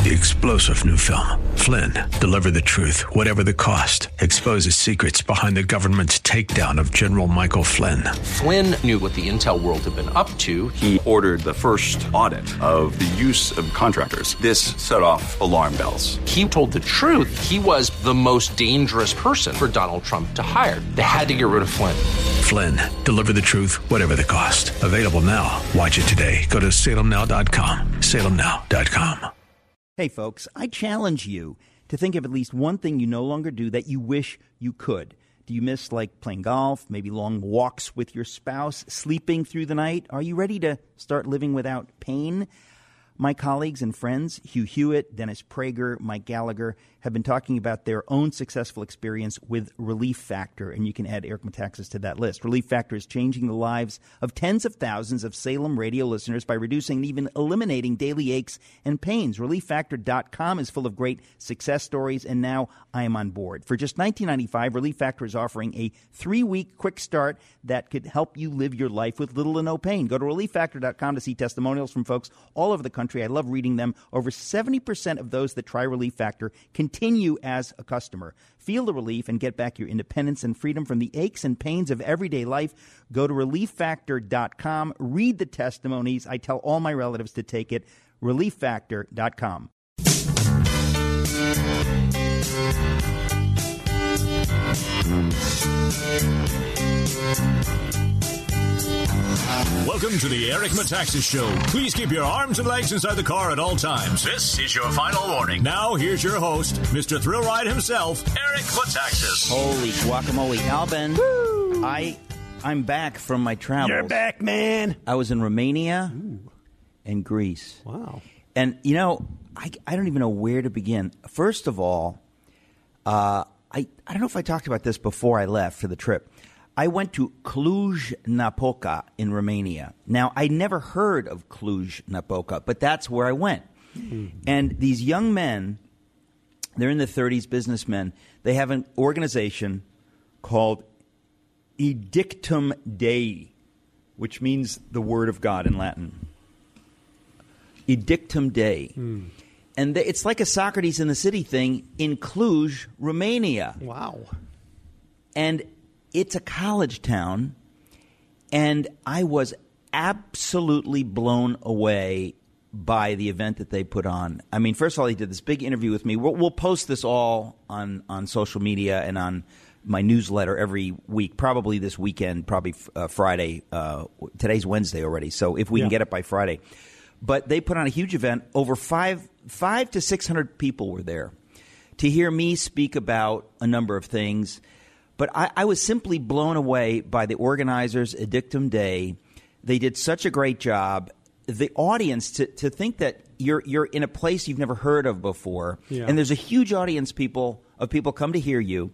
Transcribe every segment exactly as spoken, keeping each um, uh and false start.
The explosive new film, Flynn, deliver the truth, whatever the cost, exposes secrets behind the government's takedown of General Michael Flynn. Flynn knew what the intel world had been up to. He ordered the first audit of the use of contractors. This set off alarm bells. He told the truth. He was the most dangerous person for Donald Trump to hire. They had to get rid of Flynn. Flynn, deliver the truth, whatever the cost. Available now. Watch it today. Go to salem now dot com. salem now dot com. Hey, folks, I challenge you to think of at least one thing you no longer do that you wish you could. Do you miss, like, playing golf, maybe long walks with your spouse, sleeping through the night? Are you ready to start living without pain? My colleagues and friends, Hugh Hewitt, Dennis Prager, Mike Gallagher, have been talking about their own successful experience with Relief Factor, and you can add Eric Metaxas to that list. Relief Factor is changing the lives of tens of thousands of Salem radio listeners by reducing and even eliminating daily aches and pains. relief factor dot com is full of great success stories, and now I am on board. For just nineteen ninety-five dollars, Relief Factor is offering a three-week quick start that could help you live your life with little to no pain. Go to relief factor dot com to see testimonials from folks all over the country. I love reading them. Over seventy percent of those that try Relief Factor continue as a customer. Feel the relief and get back your independence and freedom from the aches and pains of everyday life. Go to relief factor dot com. Read the testimonies. I tell all my relatives to take it. relief factor dot com. Welcome to the Eric Metaxas Show. Please keep your arms and legs inside the car at all times. This is your final warning. Now, here's your host, Mister Thrill Ride himself, Eric Metaxas. Holy guacamole. Alban, Woo! I, I'm back from my travels. You're back, man. I was in Romania Ooh. and Greece. Wow. And, you know, I, I don't even know where to begin. First of all, uh, I, I don't know if I talked about this before I left for the trip. I went to Cluj-Napoca in Romania. Now, I never heard of Cluj-Napoca, but that's where I went. Mm-hmm. And these young men, they're in their thirties, businessmen. They have an organization called Edictum Dei, which means the word of God in Latin. Edictum Dei. Mm. And they, it's like a Socrates in the City thing in Cluj, Romania. Wow. And it's a college town, and I was absolutely blown away by the event that they put on. I mean, first of all, they did this big interview with me. We'll, we'll post this all on, on social media and on my newsletter every week, probably this weekend, probably uh, Friday. Uh, today's Wednesday already, so if we yeah. can get it by Friday. But they put on a huge event. Over five, five to six hundred people were there to hear me speak about a number of things. But I, I was simply blown away by the organizers, Edictum Dei. They did such a great job. The audience, to, to think that you're you're in a place you've never heard of before, yeah. and there's a huge audience people of people come to hear you.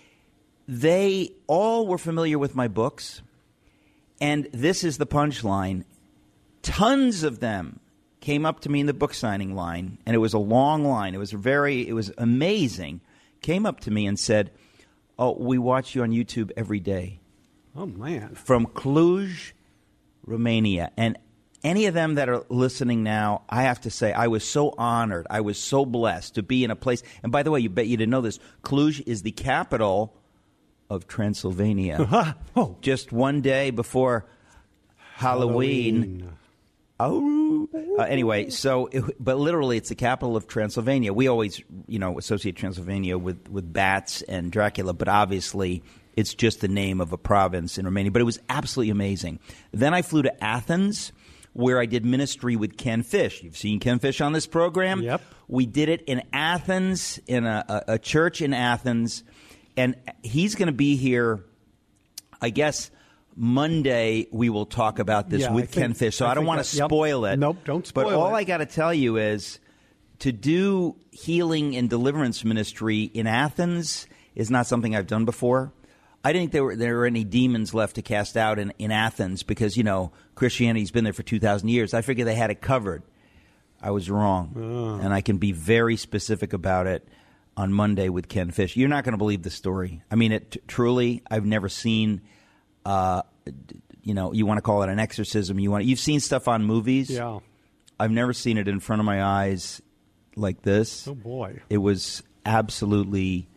They all were familiar with my books, and this is the punchline. Tons of them came up to me in the book signing line, and it was a long line. It was very, it was amazing. Came up to me and said, "Oh, we watch you on YouTube every day." Oh, man. From Cluj, Romania. And any of them that are listening now, I have to say, I was so honored. I was so blessed to be in a place. And by the way, you bet you didn't know this. Cluj is the capital of Transylvania. oh. Just one day before Halloween. Halloween. Oh, uh, anyway, so, it, but literally it's the capital of Transylvania. We always, you know, associate Transylvania with, with bats and Dracula, but obviously it's just the name of a province in Romania. But it was absolutely amazing. Then I flew to Athens, where I did ministry with Ken Fish. You've seen Ken Fish on this program? Yep. We did it in Athens, in a, a, a church in Athens, and he's going to be here, I guess, Monday. We will talk about this yeah, with I think, Ken Fish, so I, I don't want to spoil yep. it. Nope, don't spoil but it. But all I got to tell you is to do healing and deliverance ministry in Athens is not something I've done before. I didn't think there were, there were any demons left to cast out in, in Athens because, you know, Christianity's been there for two thousand years. I figured they had it covered. I was wrong, oh. and I can be very specific about it on Monday with Ken Fish. You're not going to believe the story. I mean, it t- truly, I've never seen, uh, you know, you want to call it an exorcism. You want You've seen stuff on movies. Yeah. I've never seen it in front of my eyes like this. Oh, boy. It was absolutely,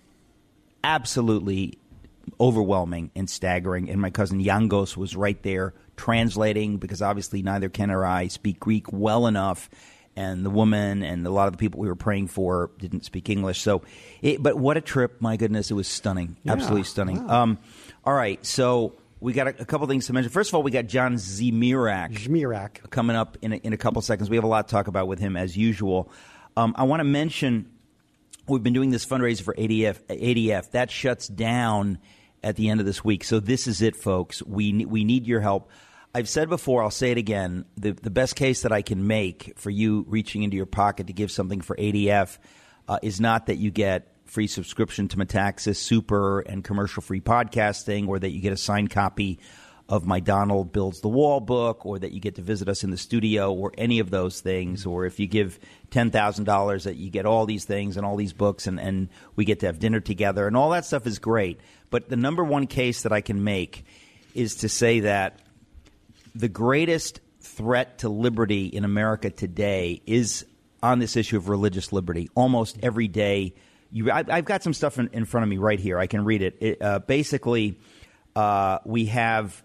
absolutely overwhelming and staggering. And my cousin Yangos was right there translating because obviously neither Ken or I speak Greek well enough. And the woman and a lot of the people we were praying for didn't speak English. So, it, but what a trip. My goodness, it was stunning. Yeah. Absolutely stunning. Wow. Um, all right, so we got a, a couple things to mention. First of all, we got John Zmirak. Zmirak. Coming up in a, in a couple seconds. We have a lot to talk about with him as usual. Um, I want to mention we've been doing this fundraiser for A D F. A D F. That shuts down at the end of this week. So this is it, folks. We we need your help. I've said before, I'll say it again, the, the best case that I can make for you reaching into your pocket to give something for A D F uh, is not that you get free subscription to Metaxas Super and commercial-free podcasting, or that you get a signed copy of my Donald Builds the Wall book, or that you get to visit us in the studio, or any of those things, or if you give ten thousand dollars that you get all these things and all these books, and, and we get to have dinner together, and all that stuff is great. But the number one case that I can make is to say that the greatest threat to liberty in America today is on this issue of religious liberty. Almost every day, you, I, I've got some stuff in, in front of me right here. I can read it. it uh, basically, uh, we have,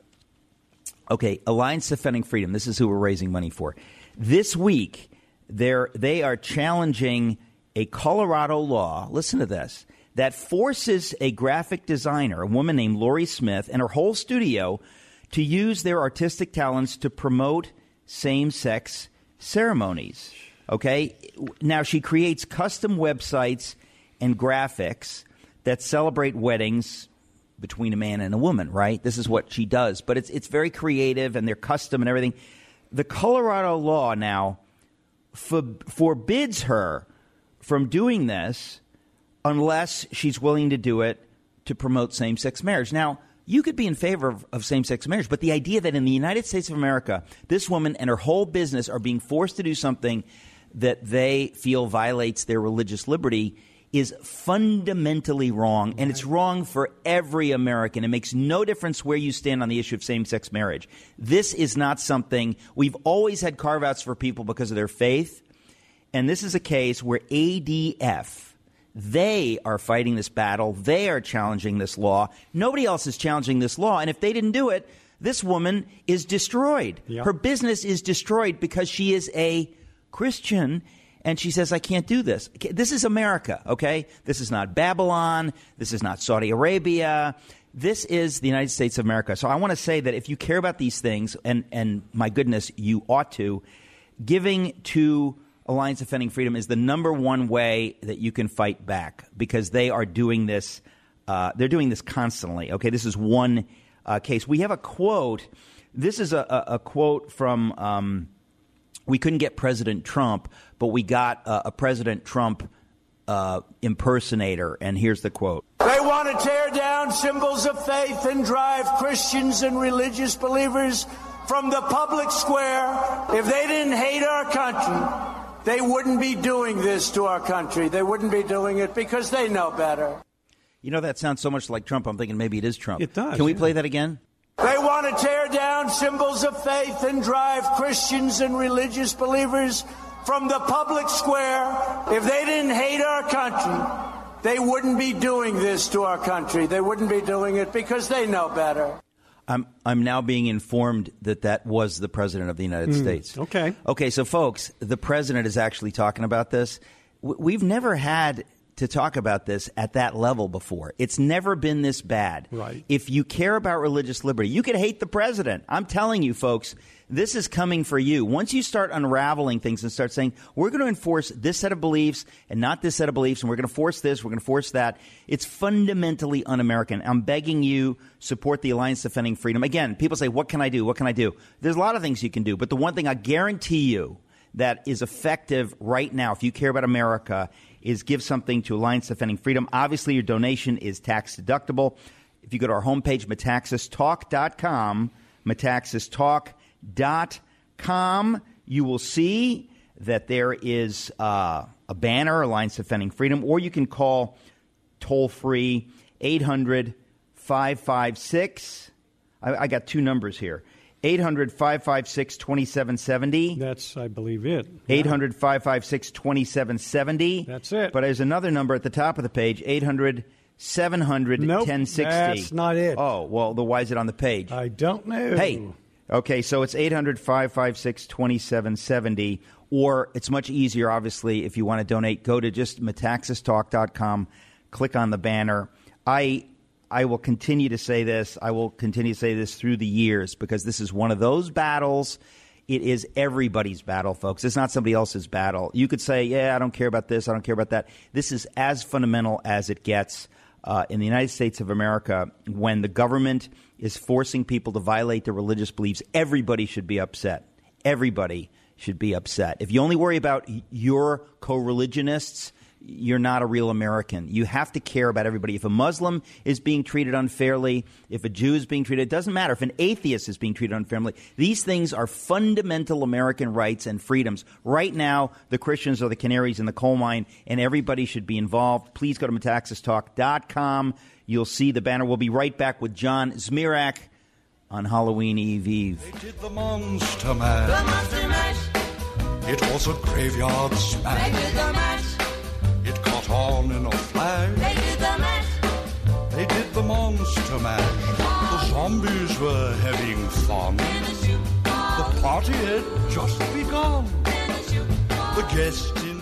okay, Alliance Defending Freedom. This is who we're raising money for. This week, they're, they are challenging a Colorado law, listen to this, that forces a graphic designer, a woman named Lori Smith, and her whole studio to use their artistic talents to promote same-sex ceremonies. Okay? Now, she creates custom websites and graphics that celebrate weddings between a man and a woman, right? This is what she does. But it's it's very creative, and they're custom and everything. The Colorado law now for, forbids her from doing this unless she's willing to do it to promote same-sex marriage. Now, you could be in favor of, of same-sex marriage, but the idea that in the United States of America, this woman and her whole business are being forced to do something that they feel violates their religious liberty is fundamentally wrong, and it's wrong for every American. It makes no difference where you stand on the issue of same-sex marriage. This is not something – we've always had carve-outs for people because of their faith, and this is a case where A D F – they are fighting this battle. They are challenging this law. Nobody else is challenging this law. And if they didn't do it, this woman is destroyed. Yep. Her business is destroyed because she is a Christian, and she says, I can't do this. This is America, okay? This is not Babylon. This is not Saudi Arabia. This is the United States of America. So I want to say that if you care about these things, and, and my goodness, you ought to, giving to Alliance Defending Freedom is the number one way that you can fight back, because they are doing this. Uh, they're doing this constantly. Okay, this is one uh, case. We have a quote. This is a, a, a quote from. Um, we couldn't get President Trump, but we got uh, a President Trump uh, impersonator, and here's the quote. They want to tear down symbols of faith and drive Christians and religious believers from the public square. If they didn't hate our country, they wouldn't be doing this to our country. They wouldn't be doing it because they know better. You know, that sounds so much like Trump. I'm thinking maybe it is Trump. It does. Can we yeah. play that again? They want to tear down symbols of faith and drive Christians and religious believers from the public square. If they didn't hate our country, they wouldn't be doing this to our country. They wouldn't be doing it because they know better. I'm I'm now being informed that that was the president of the United mm, States. Okay. Okay, so folks, the president is actually talking about this. We've never had to talk about this at that level before. It's never been this bad. Right. If you care about religious liberty, you could hate the president. I'm telling you, folks, this is coming for you. Once you start unraveling things and start saying, we're going to enforce this set of beliefs and not this set of beliefs, and we're going to force this, we're going to force that, it's fundamentally un-American. I'm begging you, support the Alliance Defending Freedom. Again, people say, what can I do? What can I do? There's a lot of things you can do, but the one thing I guarantee you that is effective right now, if you care about America, is give something to Alliance Defending Freedom. Obviously, your donation is tax deductible. If you go to our homepage, metaxas talk dot com, metaxas talk dot com, you will see that there is uh, a banner, Alliance Defending Freedom, or you can call toll-free eight hundred, five five six. I, I got two numbers here. eight hundred, five five six, two seven seven zero. That's, I believe, it. eight hundred, five five six, two seven seven zero. That's it. But there's another number at the top of the page, eight hundred, seven hundred, nope, ten sixty. That's not it. Oh, well, the why is it on the page? I don't know. Hey, okay, so it's eight hundred, five five six, two seven seven zero. Or it's much easier, obviously, if you want to donate, go to just metaxas talk dot com, click on the banner. I I will continue to say this. I will continue to say this through the years because this is one of those battles. It is everybody's battle, folks. It's not somebody else's battle. You could say, yeah, I don't care about this. I don't care about that. This is as fundamental as it gets uh, in the United States of America. When the government is forcing people to violate their religious beliefs, everybody should be upset. Everybody should be upset. If you only worry about your co-religionists, you're not a real American. You have to care about everybody. If a Muslim is being treated unfairly, if a Jew is being treated, it doesn't matter. If an atheist is being treated unfairly, these things are fundamental American rights and freedoms. Right now, the Christians are the canaries in the coal mine, and everybody should be involved. Please go to metaxas talk dot com. You'll see the banner. We'll be right back with John Zmirak on Halloween Eve Eve. They did the Monster Mash. The Monster Mash. It was a graveyard smash. They did the mash. It caught on in a flash. They did the mash. They did the Monster Mash. The zombies were having fun. The party had just begun. The guests included...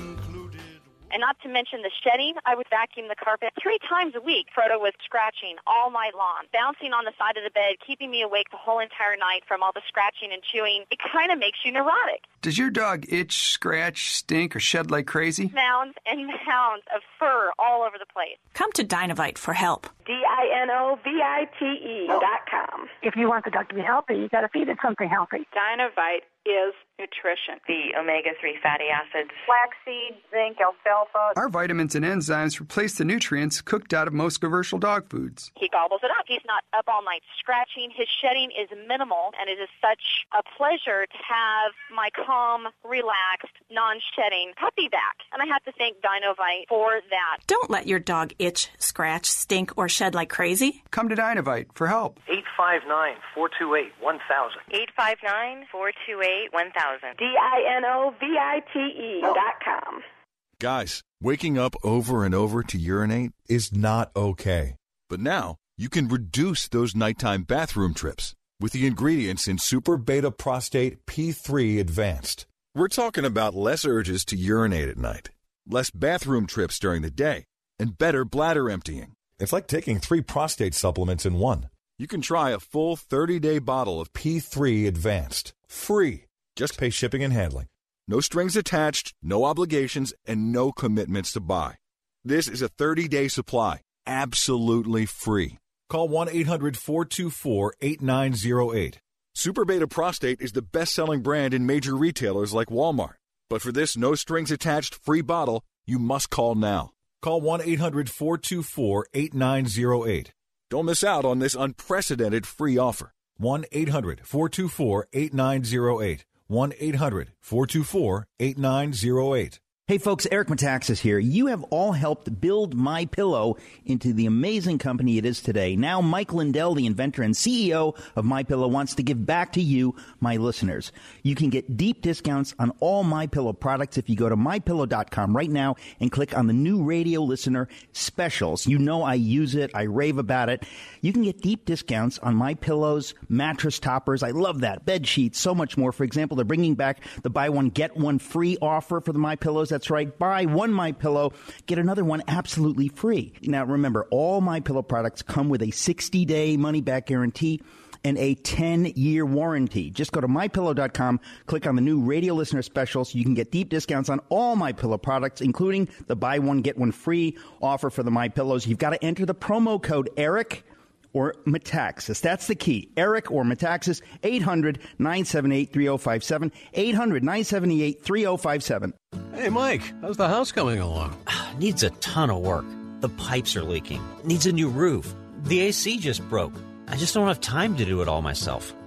And not to mention the shedding, I would vacuum the carpet three times a week. Frodo was scratching all night long, bouncing on the side of the bed, keeping me awake the whole entire night from all the scratching and chewing. It kind of makes you neurotic. Does your dog itch, scratch, stink, or shed like crazy? Mounds and mounds of fur all over the place. Come to Dinovite for help. D I N O V I T E dot com. If you want the dog to be healthy, you got to feed it something healthy. Dinovite is nutrition. The omega three fatty acids. Flaxseed, zinc, alfalfa. Our vitamins and enzymes replace the nutrients cooked out of most commercial dog foods. He gobbles it up. He's not up all night scratching. His shedding is minimal, and it is such a pleasure to have my calm, relaxed, non-shedding puppy back. And I have to thank Dinovite for that. Don't let your dog itch, scratch, stink, or shed like crazy. Come to Dinovite for help. eight five nine, four two eight, one thousand. eight five nine, four two eight, one thousand. D I N O V I T E dot com. Guys, waking up over and over to urinate is not okay. But now, you can reduce those nighttime bathroom trips with the ingredients in Super Beta Prostate P three Advanced. We're talking about less urges to urinate at night, less bathroom trips during the day, and better bladder emptying. It's like taking three prostate supplements in one. You can try a full thirty-day bottle of P three Advanced, free. Just pay shipping and handling. No strings attached, no obligations, and no commitments to buy. This is a thirty-day supply, absolutely free. Call one eight hundred, four two four, eight nine zero eight. Super Beta Prostate is the best-selling brand in major retailers like Walmart. But for this no-strings-attached free bottle, you must call now. Call one eight hundred, four two four, eight nine zero eight. Don't miss out on this unprecedented free offer. one eight hundred, four two four, eight nine zero eight. one eight hundred, four two four, eight nine zero eight. Hey folks, Eric Metaxas here. You have all helped build MyPillow into the amazing company it is today. Now Mike Lindell, the inventor and C E O of MyPillow, wants to give back to you, my listeners. You can get deep discounts on all MyPillow products if you go to my pillow dot com right now and click on the new radio listener specials. You know I use it. I rave about it. You can get deep discounts on MyPillow's mattress toppers. I love that. Bed sheets, so much more. For example, they're bringing back the buy one, get one free offer for the MyPillows. That's right. Buy one MyPillow, get another one absolutely free. Now, remember, all MyPillow products come with a sixty-day money-back guarantee and a ten-year warranty. Just go to my pillow dot com, click on the new radio listener specials. You can get deep discounts on all MyPillow products, including the buy one, get one free offer for the MyPillows. You've got to enter the promo code ERIC or Metaxas. That's the key. Eric or Metaxas, eight hundred, nine seven eight, three oh five seven, eight hundred, nine seven eight, three oh five seven. Hey, Mike, how's the house coming along? Needs a ton of work. The pipes are leaking. Needs a new roof. The A C just broke. I just don't have time to do it all myself.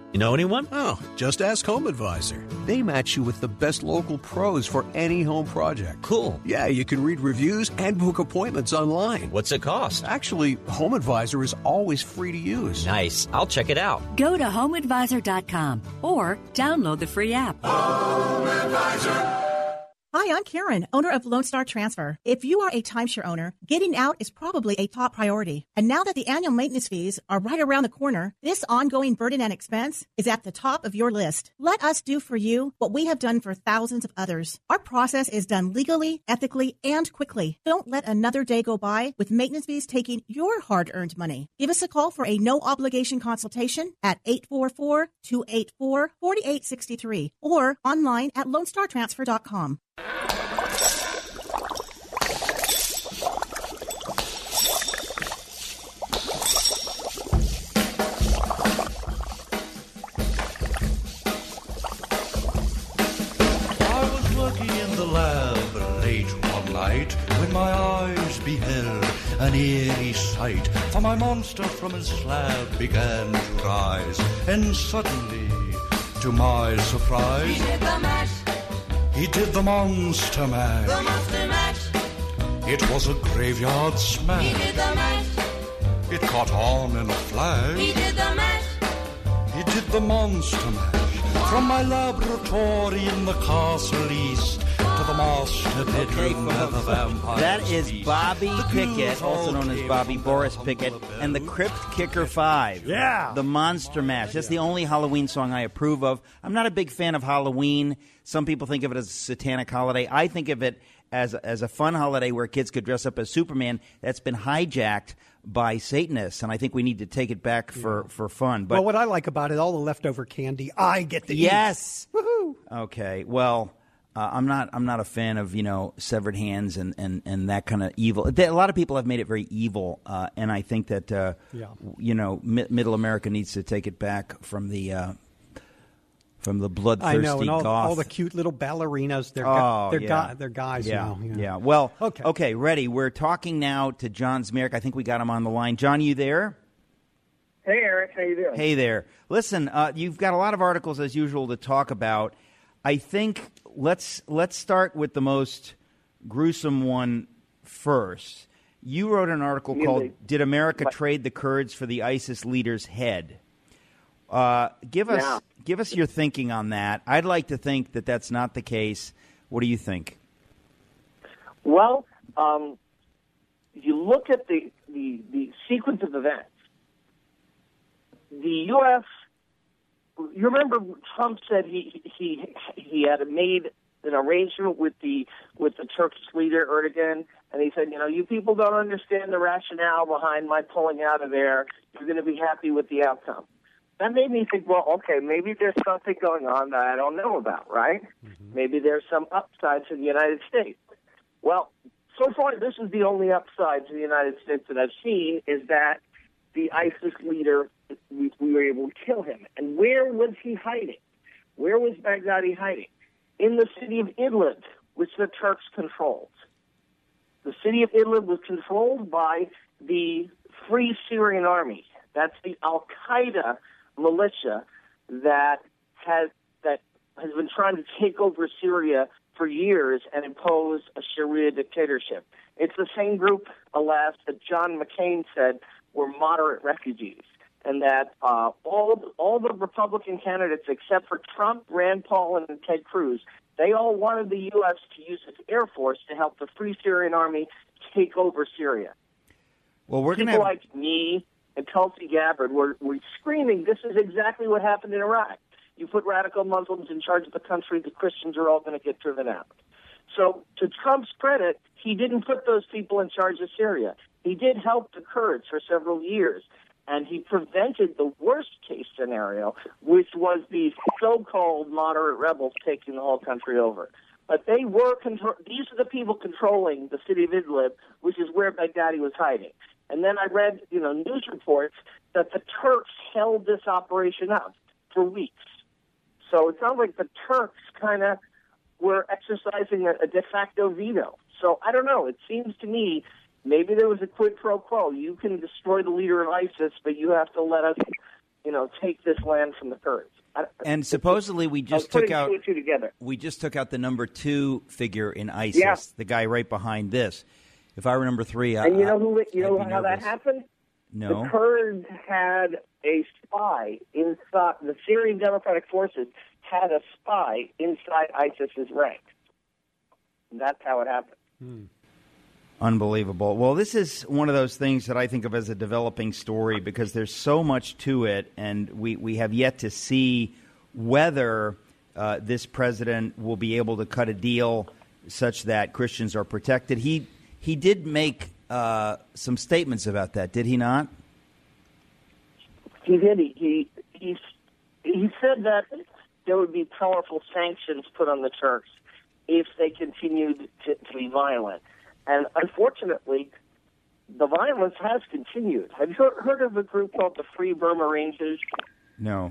You know anyone? Oh, just ask Home Advisor. They match you with the best local pros for any home project. Cool. Yeah, you can read reviews and book appointments online. What's it cost? Actually, Home Advisor is always free to use. Nice. I'll check it out. Go to home advisor dot com or download the free app. Home Advisor. Hi, I'm Karen, owner of Lone Star Transfer. If you are a timeshare owner, getting out is probably a top priority. And now that the annual maintenance fees are right around the corner, this ongoing burden and expense is at the top of your list. Let us do for you what we have done for thousands of others. Our process is done legally, ethically, and quickly. Don't let another day go by with maintenance fees taking your hard-earned money. Give us a call for a no-obligation consultation at eight four four, two eight four, four eight six three or online at lone star transfer dot com. When my eyes beheld an eerie sight, for my monster from his slab began to rise, and suddenly, to my surprise, He did the mash. He did the monster mash. The monster mash. It was a graveyard smash. He did the mash. It caught on in a flash. He did the mash. He did the monster mash. From my laboratory in the castle east to the master bedroom where the vampires That is feast. Bobby Pickett, also known as Bobby Boris Pickett, and the Crypt Kicker Five. Yeah. The Monster Mash. That's the only Halloween song I approve of. I'm not a big fan of Halloween. Some people think of it as a satanic holiday. I think of it as, as a fun holiday where kids could dress up as Superman that's been hijacked by Satanists, and I think we need to take it back for, Yeah. for fun. But well, what I like about it, all the leftover candy, I get to eat. Yes. Woohoo. Okay. Well, uh, I'm not. I'm not a fan of you know severed hands and, and, and that kind of evil. A lot of people have made it very evil, uh, and I think that uh, Yeah. you know mi- Middle America needs to take it back from the uh, from the bloodthirsty I know, and all, goth. all the cute little ballerinas, they're, Oh, gu- they're, yeah. gu- they're guys yeah. now. Yeah. Yeah. Well, Okay. okay, ready. We're talking now to John Zmirak. I think we got him on the line. John, you there? Hey, Eric. How you doing? Hey there. Listen, uh, you've got a lot of articles as usual to talk about. I think let's let's start with the most gruesome one first. You wrote an article You called mean- "Did America What? Trade the Kurds for the ISIS Leader's Head?" Uh, give us Yeah. give us your thinking on that. I'd like to think that that's not the case. What do you think? Well, um, you look at the, the, the sequence of events. The U S You remember Trump said he he he had made an arrangement with the with the Turkish leader Erdogan, and he said, you know, you people don't understand the rationale behind my pulling out of there. You're going to be happy with the outcome. That made me think, well, okay, maybe there's something going on that I don't know about, right? Mm-hmm. Maybe there's some upside to the United States. Well, so far, this is the only upside to the United States that I've seen, is that the ISIS leader, we, we were able to kill him. And where was he hiding? Where was Baghdadi hiding? In the city of Idlib, which the Turks controlled. The city of Idlib was controlled by the Free Syrian Army. That's the Al-Qaeda militia that has that has been trying to take over Syria for years and impose a Sharia dictatorship. It's the same group, alas, that John McCain said were moderate refugees, and that uh, all all the Republican candidates except for Trump, Rand Paul, and Ted Cruz, they all wanted the U S to use its air force to help the Free Syrian Army take over Syria. Well, we're going to People have... like me and Tulsi Gabbard were, were screaming, this is exactly what happened in Iraq. You put radical Muslims in charge of the country, the Christians are all going to get driven out. So to Trump's credit, he didn't put those people in charge of Syria. He did help the Kurds for several years, and he prevented the worst-case scenario, which was the so-called moderate rebels taking the whole country over. But they were contro- these are the people controlling the city of Idlib, which is where Baghdadi was hiding. And then I read, you know, news reports that the Turks held this operation up for weeks. So it sounds like the Turks kind of were exercising a, a de facto veto. So I don't know. It seems to me maybe there was a quid pro quo. You can destroy the leader of ISIS, but you have to let us you know, take this land from the Kurds. I, and supposedly we just I was took out two and two together. We just took out the number two figure in ISIS, Yeah. the guy right behind this. If I were number three, I, And you know who? You know I'd be how that nervous. happened? No. The Kurds had a spy inside. The Syrian Democratic Forces had a spy inside ISIS's ranks. And that's how it happened. Hmm. Unbelievable. Well, this is one of those things that I think of as a developing story because there's so much to it, and we, we have yet to see whether uh, this president will be able to cut a deal such that Christians are protected. He he did make uh, some statements about that, did he not? He did. He, he he he said that there would be powerful sanctions put on the Turks if they continued to, to be violent. And unfortunately, the violence has continued. Have you heard of a group called the Free Burma Rangers? No.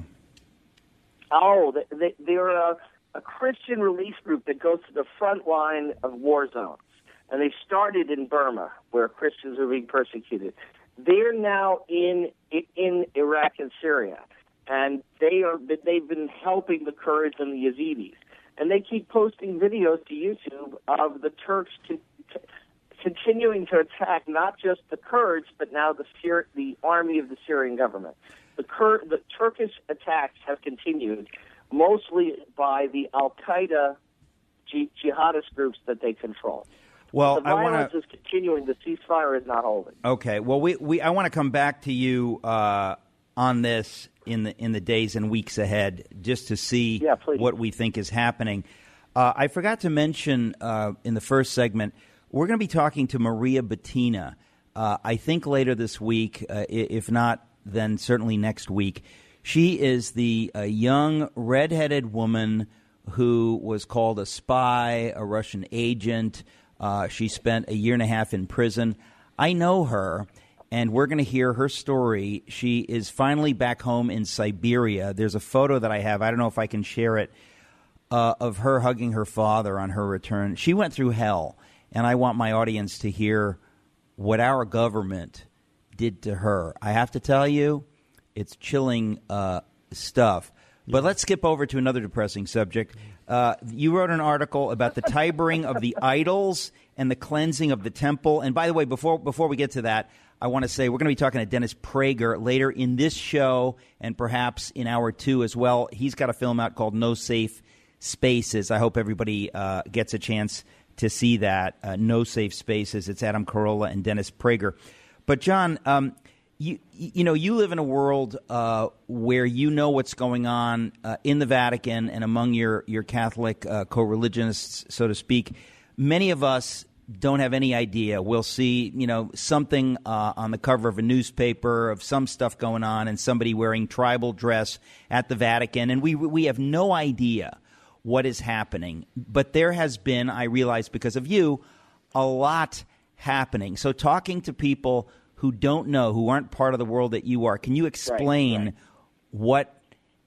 Oh, they, they, they're a, a Christian relief group that goes to the front line of war zones. And they started in Burma, where Christians are being persecuted. They're now in in Iraq and Syria, and they are they've been helping the Kurds and the Yazidis. And they keep posting videos to YouTube of the Turks to, to, continuing to attack not just the Kurds, but now the Syri- the army of the Syrian government. The, Kur- the Turkish attacks have continued, mostly by the Al-Qaeda ji- jihadist groups that they control. Well, the I violence want is continuing. The ceasefire is not holding. Okay. Well, we, we I want to come back to you uh, on this in the in the days and weeks ahead, just to see yeah, what we think is happening. Uh, I forgot to mention uh, in the first segment, we're going to be talking to Maria Bettina. Uh, I think later this week, uh, if not, then certainly next week. She is the uh, young redheaded woman who was called a spy, a Russian agent. Uh, she spent a year and a half in prison. I know her, and we're going to hear her story. She is finally back home in Siberia. There's a photo that I have. I don't know if I can share it, uh, of her hugging her father on her return. She went through hell, and I want my audience to hear what our government did to her. I have to tell you, it's chilling uh, stuff. But let's skip over to another depressing subject. Uh, you wrote an article about the timbering of the idols and the cleansing of the temple. And by the way, before before we get to that, I want to say we're going to be talking to Dennis Prager later in this show and perhaps in hour two as well. He's got a film out called No Safe Spaces. I hope everybody uh, gets a chance to see that. Uh, No Safe Spaces. It's Adam Carolla and Dennis Prager. But, John, um, you you know, you live in a world uh, where you know what's going on uh, in the Vatican and among your, your Catholic uh, co-religionists, so to speak. Many of us don't have any idea. We'll see, you know, something uh, on the cover of a newspaper of some stuff going on and somebody wearing tribal dress at the Vatican, and we we have no idea what is happening. But there has been, I realize because of you, a lot happening. So talking to people who don't know, who aren't part of the world that you are, can you explain right, right. what,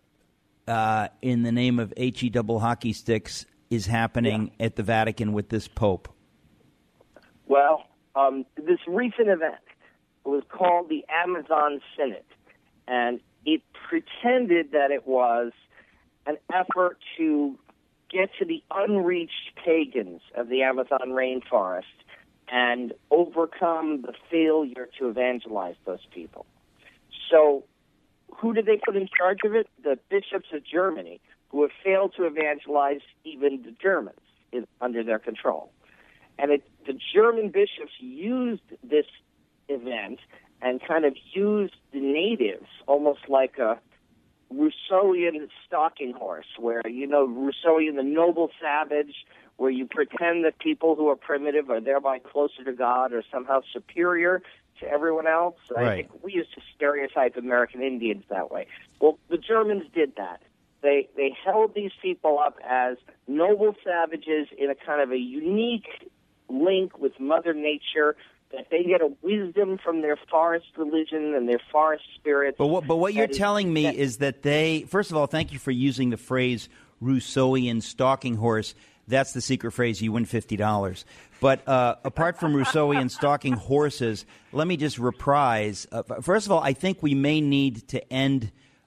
uh, in the name of H E double hockey sticks, is happening yeah. at the Vatican with this Pope? Well, um, this recent event was called the Amazon Synod, and it pretended that it was an effort to get to the unreached pagans of the Amazon rainforest and overcome the failure to evangelize those people. So who did they put in charge of it? The bishops of Germany, who have failed to evangelize even the Germans in, under their control. And it, the German bishops used this event and kind of used the natives almost like a Rousseauian stalking horse, where, you know, Rousseauian, the noble savage, where you pretend that people who are primitive are thereby closer to God or somehow superior to everyone else. Right. I think we used to stereotype American Indians that way. Well, the Germans did that. They they held these people up as noble savages in a kind of a unique link with Mother Nature, that they get a wisdom from their forest religion and their forest spirits. But what, but what you're is, telling me that, is that they, first of all, thank you for using the phrase Rousseauian stalking horse. That's the secret phrase. You win fifty dollars. But uh, apart from Rousseauian stalking horses, let me just reprise. Uh, first of all, I think we may need to end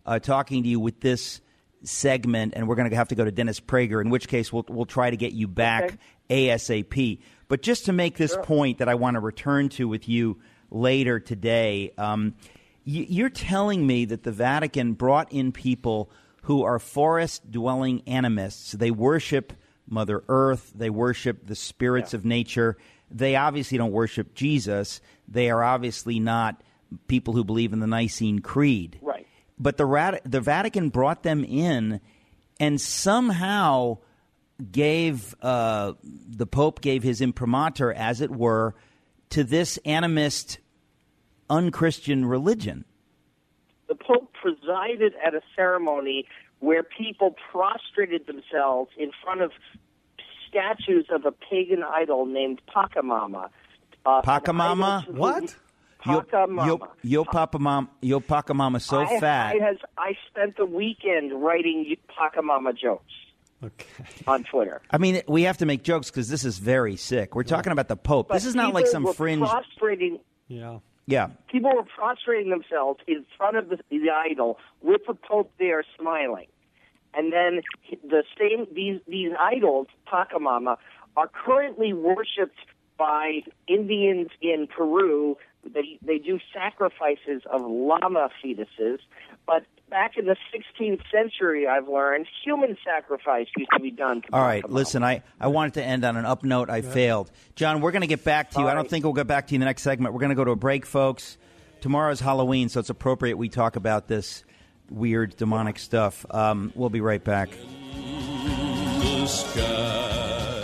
uh, talking to you with this segment, and we're going to have to go to Dennis Prager, in which case we'll we'll try to get you back okay. ASAP. But just to make this sure. point that I want to return to with you later today, um, y- you're telling me that the Vatican brought in people who are forest-dwelling animists. They worship Mother Earth. They worship the spirits yeah. of nature. They obviously don't worship Jesus. They are obviously not people who believe in the Nicene Creed. Right. But the Rat- the Vatican brought them in and somehow gave uh, the Pope gave his imprimatur, as it were, to this animist, unchristian religion. The Pope presided at a ceremony where people prostrated themselves in front of statues of a pagan idol named Pachamama. Uh, Pachamama? What? Pachamama. Yo, yo, yo, Pachamama, yo Pachamama so I, fat. I, has, I spent the weekend writing Pachamama jokes okay. on Twitter. I mean, we have to make jokes because this is very sick. We're talking about the Pope. But this is not like some were fringe. Prostrating, yeah. Yeah. People were prostrating themselves in front of the, the idol with the Pope there smiling. And then the same these these idols, Pachamama, are currently worshipped by Indians in Peru. They they do sacrifices of llama fetuses, but back in the sixteenth century, I've learned human sacrifice used to be done. To All right, listen, I, I wanted to end on an up note. I yeah. failed. John, we're going to get back to you. All I don't right. think we'll get back to you in the next segment. We're going to go to a break, folks. Tomorrow's Halloween, so it's appropriate we talk about this weird demonic stuff. Um, we'll be right back. In the sky.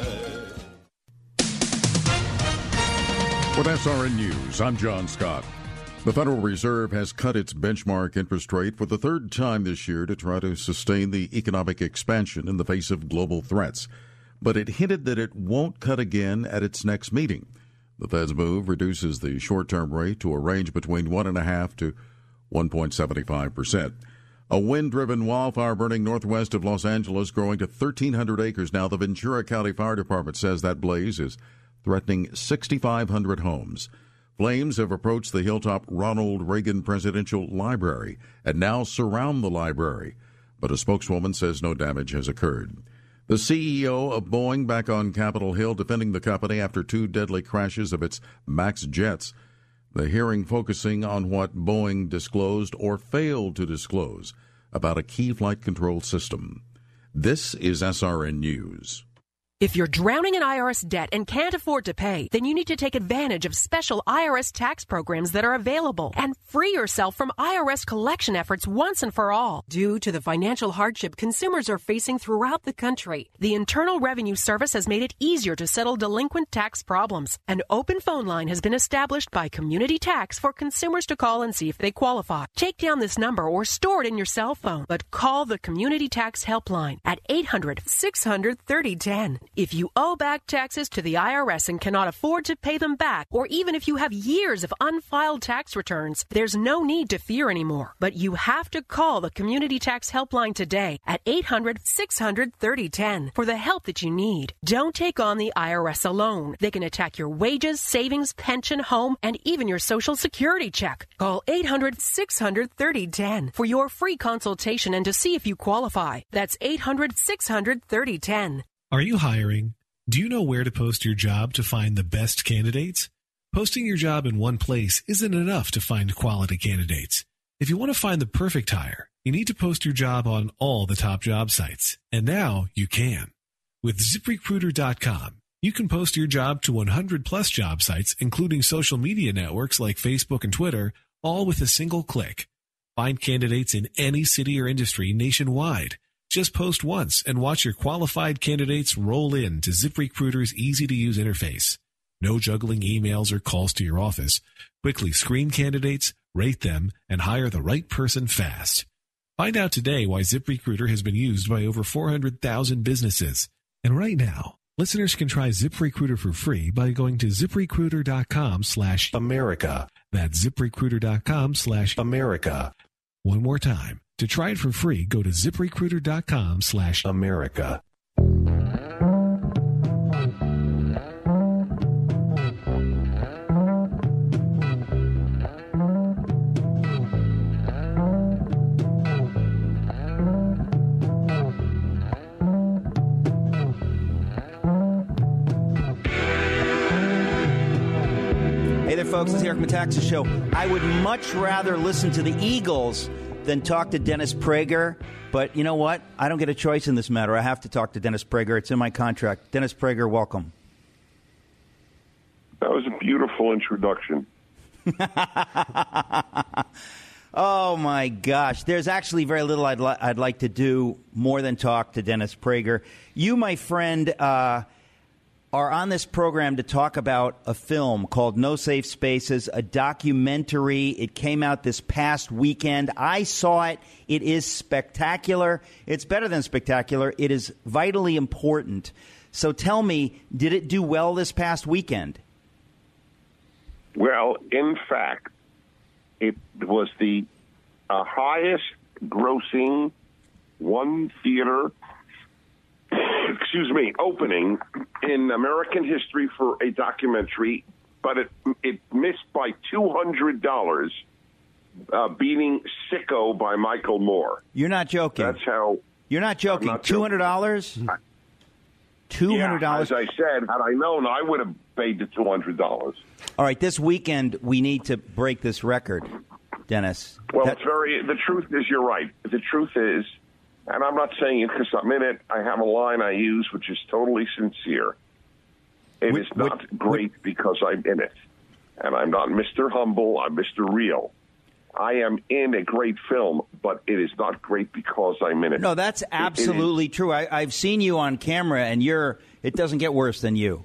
With S R N News, I'm John Scott. The Federal Reserve has cut its benchmark interest rate for the third time this year to try to sustain the economic expansion in the face of global threats. But it hinted that it won't cut again at its next meeting. The Fed's move reduces the short-term rate to a range between one point five to one point seven five percent. A wind-driven wildfire burning northwest of Los Angeles, growing to thirteen hundred acres now. The Ventura County Fire Department says that blaze is threatening six thousand five hundred homes. Flames have approached the Hilltop Ronald Reagan Presidential Library and now surround the library, but a spokeswoman says no damage has occurred. The C E O of Boeing back on Capitol Hill defending the company after two deadly crashes of its MAX jets. The hearing focusing on what Boeing disclosed or failed to disclose about a key flight control system. This is S R N News. If you're drowning in I R S debt and can't afford to pay, then you need to take advantage of special I R S tax programs that are available and free yourself from I R S collection efforts once and for all. Due to the financial hardship consumers are facing throughout the country, the Internal Revenue Service has made it easier to settle delinquent tax problems. An open phone line has been established by Community Tax for consumers to call and see if they qualify. Take down this number or store it in your cell phone, but call the Community Tax Helpline at eight hundred, six hundred, thirty ten. If you owe back taxes to the I R S and cannot afford to pay them back, or even if you have years of unfiled tax returns, there's no need to fear anymore. But you have to call the Community Tax Helpline today at eight hundred, six hundred, thirty ten for the help that you need. Don't take on the I R S alone. They can attack your wages, savings, pension, home, and even your Social Security check. Call eight hundred, six hundred, thirty ten for your free consultation and to see if you qualify. That's eight hundred, six hundred, thirty ten. Are you hiring? Do you know where to post your job to find the best candidates? Posting your job in one place isn't enough to find quality candidates. If you want to find the perfect hire, you need to post your job on all the top job sites. And now you can. With zip recruiter dot com, you can post your job to one hundred plus job sites, including social media networks like Facebook and Twitter, all with a single click. Find candidates in any city or industry nationwide. Just post once and watch your qualified candidates roll in to ZipRecruiter's easy-to-use interface. No juggling emails or calls to your office. Quickly screen candidates, rate them, and hire the right person fast. Find out today why ZipRecruiter has been used by over four hundred thousand businesses. And right now, listeners can try ZipRecruiter for free by going to ZipRecruiter.com slash America. That's ZipRecruiter.com slash America. One more time. To try it for free, go to ZipRecruiter.com slash America. Hey there, folks. It's the Eric Metaxas Show. I would much rather listen to the Eagles than talk to Dennis Prager. But you know what? I don't get a choice in this matter. I have to talk to Dennis Prager. It's in my contract. Dennis Prager, welcome. That was a beautiful introduction. Oh, my gosh. There's actually very little I'd, li- I'd like to do more than talk to Dennis Prager. You, my friend, uh, are on this program to talk about a film called No Safe Spaces, a documentary. It came out this past weekend. I saw it. It is spectacular. It's better than spectacular. It is vitally important. So tell me, did it do well this past weekend? Well, in fact, it was the uh, highest grossing one theater, excuse me, opening in American history for a documentary, but it it missed by two hundred dollars, uh, beating Sicko by Michael Moore. You're not joking. That's how. You're not joking. Not two hundred dollars? two hundred dollars? Yeah, as I said, had I known, I would have paid the two hundred dollars. All right, this weekend we need to break this record, Dennis. Well, that- it's very. The truth is, you're right. The truth is, and I'm not saying it because I'm in it. I have a line I use which is totally sincere. It which, is not which, great which, because I'm in it, and I'm not Mister Humble. I'm Mister Real. I am in a great film, but it is not great because I'm in it. No, that's absolutely it, it true. I, I've seen you on camera, and you're. It doesn't get worse than you.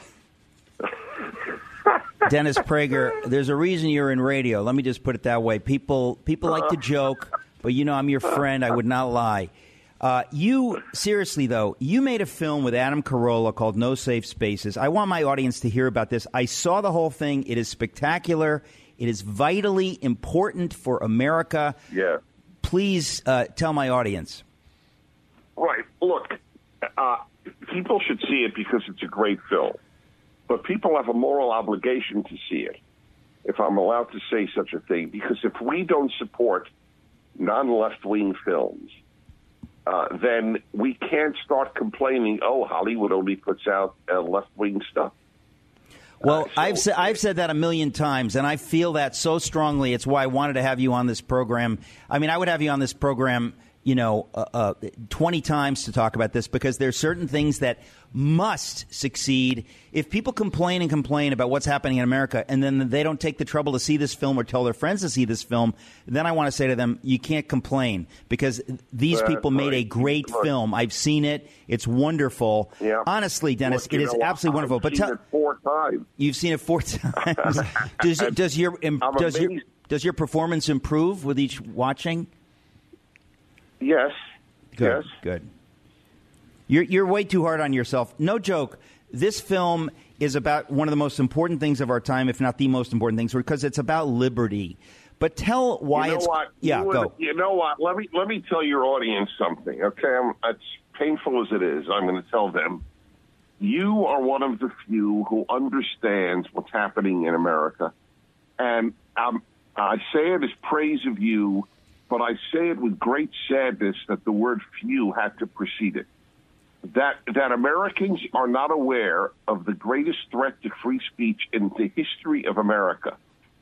Dennis Prager, there's a reason you're in radio. Let me just put it that way. People people like to joke, but you know I'm your friend. I would not lie. Uh, you, seriously, though, you made a film with Adam Carolla called No Safe Spaces. I want my audience to hear about this. I saw the whole thing. It is spectacular. It is vitally important for America. Yeah. Please uh, tell my audience. Right. Look, uh, people should see it because it's a great film. But people have a moral obligation to see it, if I'm allowed to say such a thing, because if we don't support non-left-wing films, uh, then we can't start complaining, oh, Hollywood only puts out uh, left-wing stuff. Well, uh, so, I've, sa- I've said that a million times, and I feel that so strongly. It's why I wanted to have you on this program. I mean, I would have you on this program, you know, uh, uh, twenty times to talk about this, because there's certain things that must succeed. If people complain and complain about what's happening in America and then they don't take the trouble to see this film or tell their friends to see this film, then I want to say to them, you can't complain, because these That's people made right. a great Right. film. I've seen it. It's wonderful. Yeah. Honestly, Dennis, Look, it is know, absolutely I've wonderful. But seen tell it four times. You've seen it four times. does, does your does your does your performance improve with each watching? Yes. Good. Yes. Good. You're you're way too hard on yourself. No joke. This film is about one of the most important things of our time, if not the most important things, because it's about liberty. But tell why you know it's what? yeah. You, go. You know what? Let me let me tell your audience something. Okay, I'm, as painful as it is, I'm going to tell them. You are one of the few who understands what's happening in America, and um, I say it as praise of you, but I say it with great sadness that the word "few" had to precede it. That that Americans are not aware of the greatest threat to free speech in the history of America.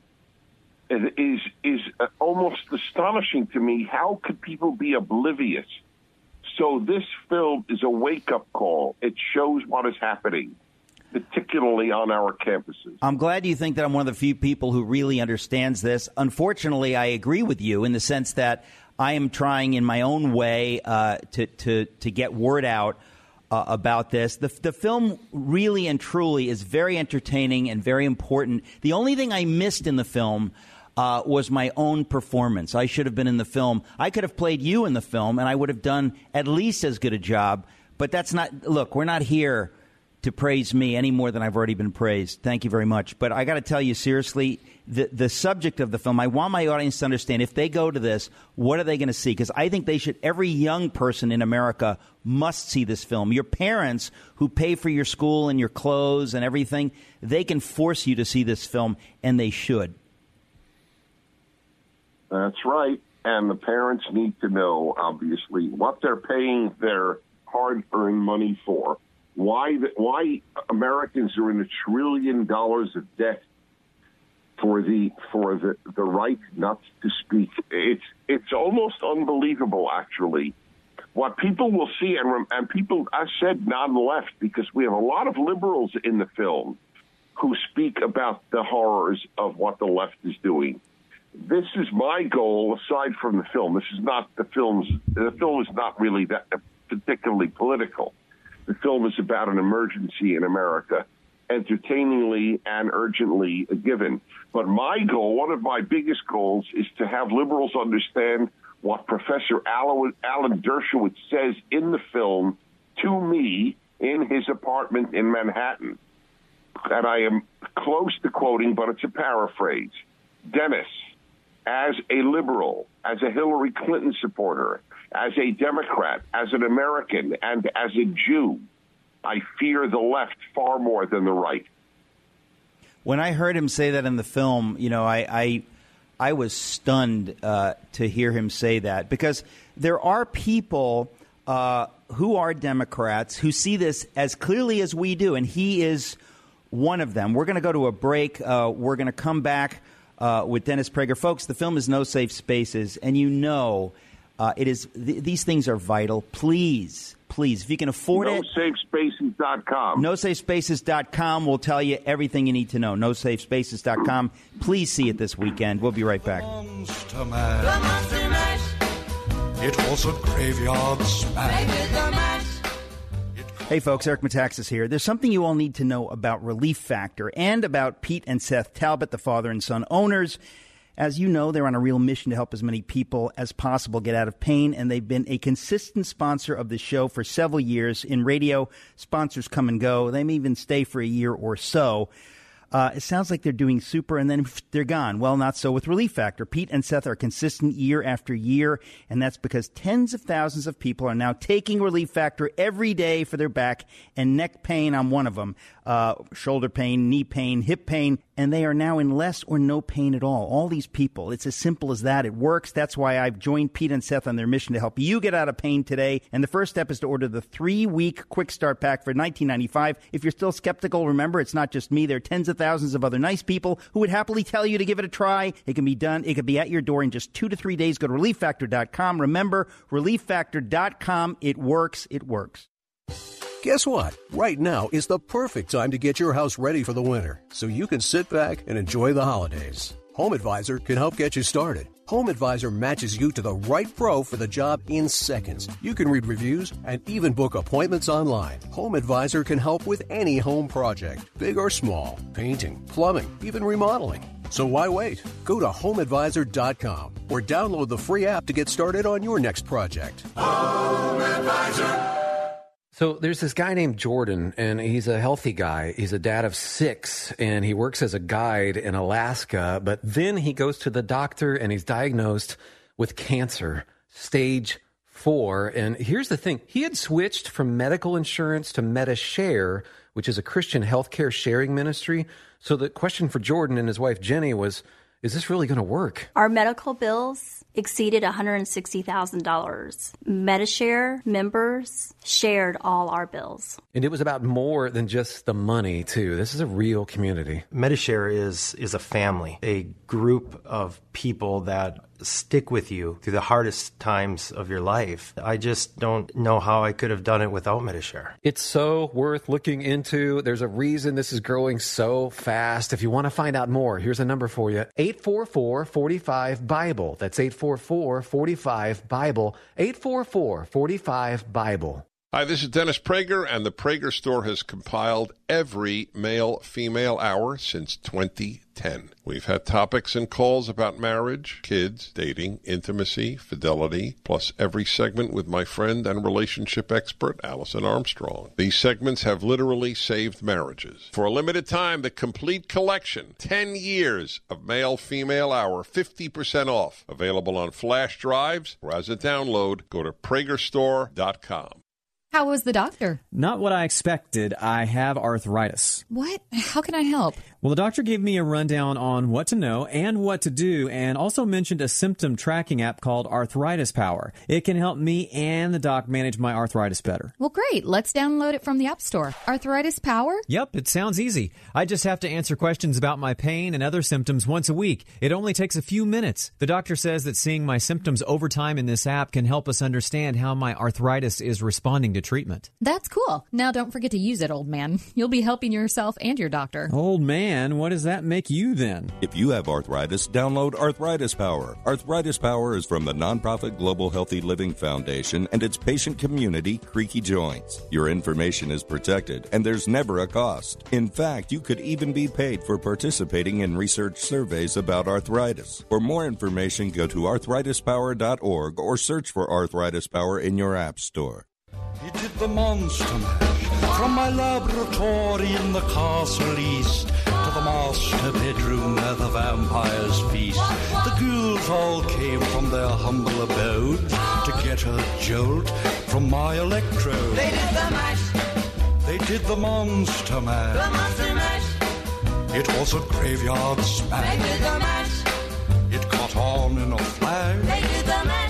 It is is almost astonishing to me. How could people be oblivious? So this film is a wake-up call. It shows what is happening, particularly on our campuses. I'm glad you think that I'm one of the few people who really understands this. Unfortunately, I agree with you in the sense that I am trying in my own way uh, to, to, to get word out uh, about this. The, the film really and truly is very entertaining and very important. The only thing I missed in the film uh, was my own performance. I should have been in the film. I could have played you in the film, and I would have done at least as good a job. But that's not – look, we're not here to praise me any more than I've already been praised. Thank you very much. But I got to tell you seriously, the the subject of the film, I want my audience to understand, if they go to this, what are they going to see? Because I think they should, every young person in America must see this film. Your parents who pay for your school and your clothes and everything, they can force you to see this film, and they should. That's right. And the parents need to know, obviously, what they're paying their hard-earned money for. Why the, why Americans are in a trillion dollars of debt, for the for the, the right not to speak. It's it's almost unbelievable, actually. What people will see, and, and people, I said non-left, because we have a lot of liberals in the film who speak about the horrors of what the left is doing. This is my goal, aside from the film. This is not the film's, the film is not really that particularly political. The film is about an emergency in America, entertainingly and urgently given. But my goal, one of my biggest goals, is to have liberals understand what Professor Alan, Alan Dershowitz says in the film to me in his apartment in Manhattan. And I am close to quoting, but it's a paraphrase. Dennis, as a liberal, as a Hillary Clinton supporter, as a Democrat, as an American, and as a Jew, I fear the left far more than the right. When I heard him say that in the film, you know, I I, I was stunned uh, to hear him say that, because there are people uh, who are Democrats who see this as clearly as we do, and he is one of them. We're going to go to a break. Uh, we're going to come back uh, with Dennis Prager. Folks, the film is No Safe Spaces, and you know uh, it is. Th- these things are vital. Please. Please, if you can afford no it. no safe spaces dot com. no safe spaces dot com will tell you everything you need to know. no safe spaces dot com. Please see it this weekend. We'll be right back. Monster Mash. The Monster Mash. It was a graveyard smash. Hey, folks, Eric Metaxas here. There's something you all need to know about Relief Factor and about Pete and Seth Talbot, the father and son owners. As you know, they're on a real mission to help as many people as possible get out of pain, and they've been a consistent sponsor of the show for several years. In radio, sponsors come and go. They may even stay for a year or so. Uh, it sounds like they're doing super, and then they're gone. Well, not so with Relief Factor. Pete and Seth are consistent year after year, and that's because tens of thousands of people are now taking Relief Factor every day for their back and neck pain. I'm one of them. Uh, shoulder pain, knee pain, hip pain, and they are now in less or no pain at all. All these people, it's as simple as that. It works. That's why I've joined Pete and Seth on their mission to help you get out of pain today. And the first step is to order the three-week Quick Start Pack for nineteen ninety-five dollars. If you're still skeptical, remember, it's not just me. There are tens of thousands of other nice people who would happily tell you to give it a try. It can be done. It could be at your door in just two to three days. Go to relief factor dot com. Remember, relief factor dot com. It works. It works. Guess what? Right now is the perfect time to get your house ready for the winter, so you can sit back and enjoy the holidays. Home Advisor can help get you started. Home Advisor matches you to the right pro for the job in seconds. You can read reviews and even book appointments online. Home Advisor can help with any home project, big or small, painting, plumbing, even remodeling. So why wait? Go to home advisor dot com or download the free app to get started on your next project. Home Advisor. So there's this guy named Jordan, and he's a healthy guy. He's a dad of six, and he works as a guide in Alaska. But then he goes to the doctor, and he's diagnosed with cancer, stage four. And here's the thing. He had switched from medical insurance to MediShare, which is a Christian healthcare sharing ministry. So the question for Jordan and his wife, Jenny, was, is this really going to work? Our medical bills exceeded one hundred sixty thousand dollars. MediShare members shared all our bills. And it was about more than just the money, too. This is a real community. MediShare is is a family, a group of people that stick with you through the hardest times of your life. I just don't know how I could have done it without MediShare. It's so worth looking into. There's a reason this is growing so fast. If you want to find out more, here's a number for you. eight four four, four five, BIBLE. That's eight four four, four five, BIBLE. eight four four, four five, BIBLE. Hi, this is Dennis Prager, and the Prager Store has compiled every male-female hour since twenty ten. We've had topics and calls about marriage, kids, dating, intimacy, fidelity, plus every segment with my friend and relationship expert, Allison Armstrong. These segments have literally saved marriages. For a limited time, the complete collection, ten years of male-female hour, fifty percent off. Available on flash drives or as a download. Go to prager store dot com. How was the doctor? Not what I expected. I have arthritis. What? How can I help? Well, the doctor gave me a rundown on what to know and what to do, and also mentioned a symptom tracking app called Arthritis Power. It can help me and the doc manage my arthritis better. Well, great. Let's download it from the App Store. Arthritis Power? Yep, it sounds easy. I just have to answer questions about my pain and other symptoms once a week. It only takes a few minutes. The doctor says that seeing my symptoms over time in this app can help us understand how my arthritis is responding to treatment. That's cool. Now don't forget to use it, old man. You'll be helping yourself and your doctor. Old man? What does that make you then? If you have arthritis, download Arthritis Power. Arthritis Power is from the nonprofit Global Healthy Living Foundation and its patient community, Creaky Joints. Your information is protected, and there's never a cost. In fact, you could even be paid for participating in research surveys about arthritis. For more information, go to arthritis power dot org or search for Arthritis Power in your app store. He did the monster mash from my laboratory in the castle east to the master bedroom where the vampires feast. The ghouls all came from their humble abode to get a jolt from my electrode. They did the mash. They did the monster mash. The monster mash. It was a graveyard smash. They did the mash. It caught on in a flash. They did the mash.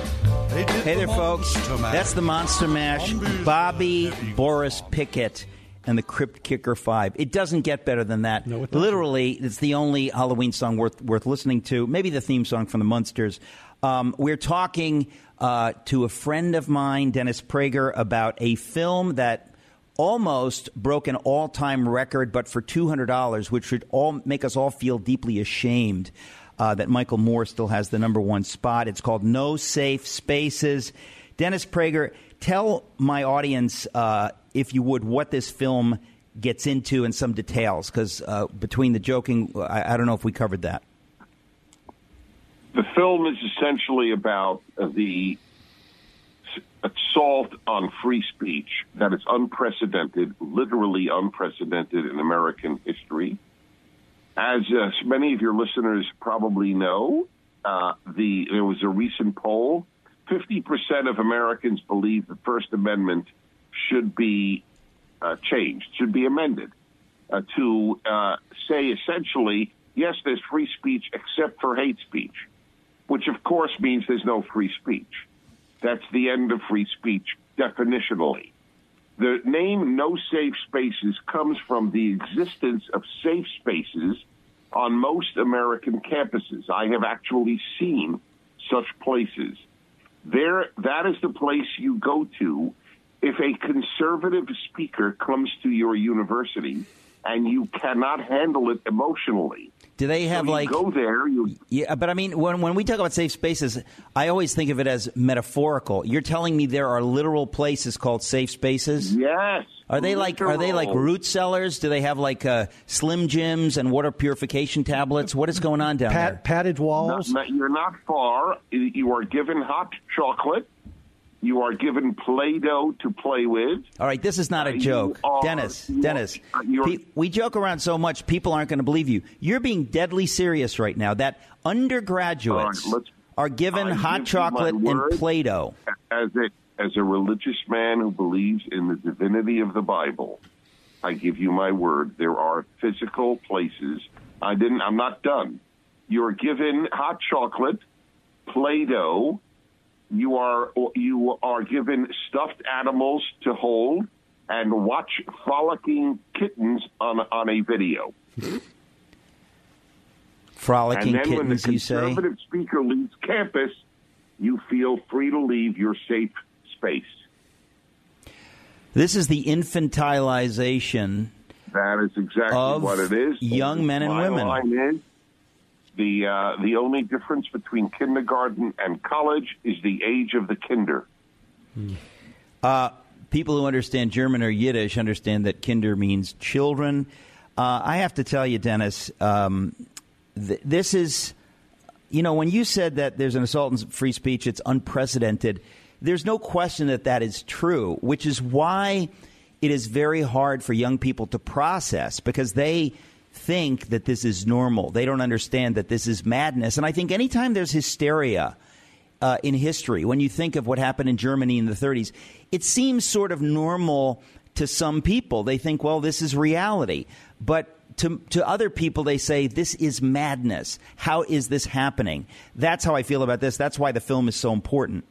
Hey there, folks. That's the Monster Mash. Bobby Boris Pickett and the Crypt Kicker Five. It doesn't get better than that. No, it doesn't. Literally, it's the only Halloween song worth worth listening to. Maybe the theme song from the Munsters. Um, we're talking uh, to a friend of mine, Dennis Prager, about a film that almost broke an all-time record, but for two hundred dollars, which should all make us all feel deeply ashamed. Uh, that Michael Moore still has the number one spot. It's called No Safe Spaces. Dennis Prager, tell my audience, uh, if you would, what this film gets into and some details, because uh, between the joking, I, I don't know if we covered that. The film is essentially about the assault on free speech that is unprecedented, literally unprecedented in American history. As uh, many of your listeners probably know, uh, the there was a recent poll. fifty percent of Americans believe the First Amendment should be uh, changed, should be amended uh, to uh, say essentially, yes, there's free speech except for hate speech, which of course means there's no free speech. That's the end of free speech definitionally. The name No Safe Spaces comes from the existence of safe spaces on most American campuses. I have actually seen such places. There, that is the place you go to if a conservative speaker comes to your university and you cannot handle it emotionally. Do they have so you like go there? You yeah, but I mean, when when we talk about safe spaces, I always think of it as metaphorical. You're telling me there are literal places called safe spaces? Yes. Are they like are they like root cellars? Do they have like uh, Slim Jims and water purification tablets? What is going on down Pat, there? Padded walls. Not, not, you're not far. You are given hot chocolate. You are given Play-Doh to play with. All right, this is not a joke. are, Dennis, Dennis, pe- we joke around so much, people aren't going to believe you. You're being deadly serious right now that undergraduates right, are given I hot give chocolate and Play-Doh. As a, as a religious man who believes in the divinity of the Bible, I give you my word, there are physical places. I didn't, I'm not done. You're given hot chocolate, Play-Doh. You are you are given stuffed animals to hold and watch frolicking kittens on on a video. Frolicking kittens, and then kittens, when the you say? conservative speaker leaves campus, you feel free to leave your safe space. This is the infantilization. That is exactly of what it is. Young men and My women. line is, The uh, the only difference between kindergarten and college is the age of the kinder. Uh, people who understand German or Yiddish understand that kinder means children. Uh, I have to tell you, Dennis, um, th- this is, you know, when you said that there's an assault on free speech, it's unprecedented. There's no question that that is true, which is why it is very hard for young people to process, because they think that this is normal. They don't understand that this is madness. And I think anytime there's hysteria uh, in history, when you think of what happened in Germany in the thirties, it seems sort of normal to some people. They think, well, this is reality. But to to other people, they say, this is madness. How is this happening? That's how I feel about this. That's why the film is so important.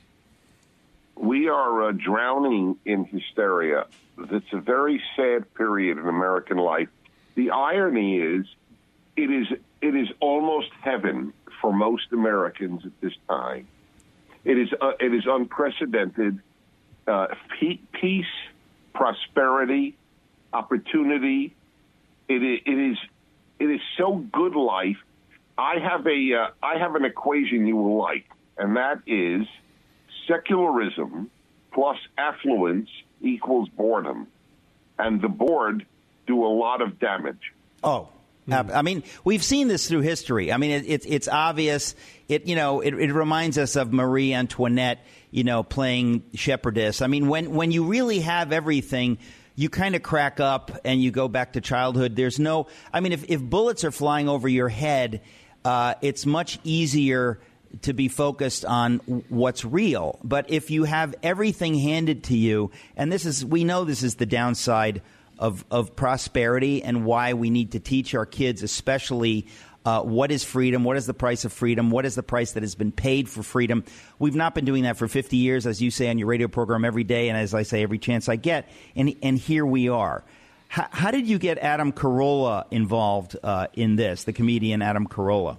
We are uh, drowning in hysteria. It's a very sad period in American life. The irony is, it is it is almost heaven for most Americans at this time. It is uh, it is unprecedented. Uh, peace, prosperity, opportunity. It is, it is it is so good life. I have a uh, I have an equation you will like, and that is secularism plus affluence equals boredom, and the bored do a lot of damage. Oh. I mean, we've seen this through history. I mean, it, it, it's obvious. It you know, it, it reminds us of Marie Antoinette, you know, playing shepherdess. I mean, when when you really have everything, you kind of crack up and you go back to childhood. There's no, I mean, if, if bullets are flying over your head, uh, it's much easier to be focused on what's real. But if you have everything handed to you, and this is, we know this is the downside of, of prosperity and why we need to teach our kids, especially uh, what is freedom, what is the price of freedom, what is the price that has been paid for freedom. We've not been doing that for fifty years, as you say on your radio program every day, and as I say every chance I get, and, and here we are. How, how did you get Adam Carolla involved uh, in this, the comedian Adam Carolla?